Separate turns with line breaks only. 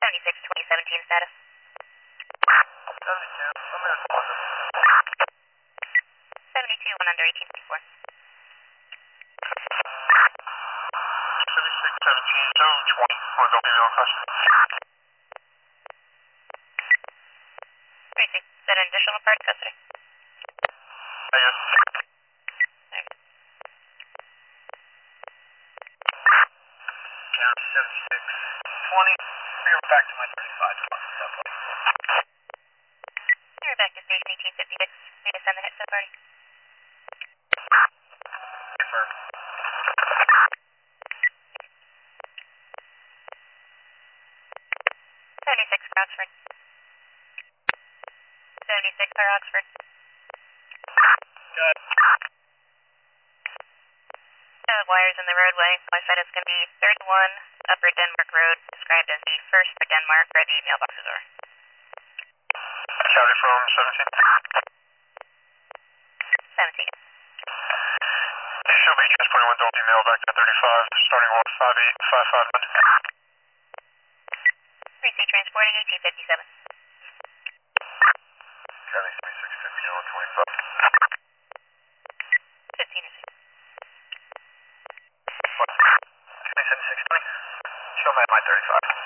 76 2017 status.
72, I'm in deposit.
72 1 under 1864.
76, 17, 220, one Delta Email request.
36, is that an additional part custody?
Yes. Count 76, 20, we're back to my 35 deposit subway.
You're back to station 1856. Need to send the hit to the party.
Confirmed.
76 for Oxford. 76 for Oxford.
Good.
Wires in the roadway. I said it's going to be 31 Upper Denmark Road, described as the first for Denmark where the mailboxes are.
Shouted from 17.
17.
She'll be transporting one Delta Email back to 35, starting on 5855.
3C transporting 1857.
County 36, 15 on 25.
15 or 6.
76, 20. Show me at my 35.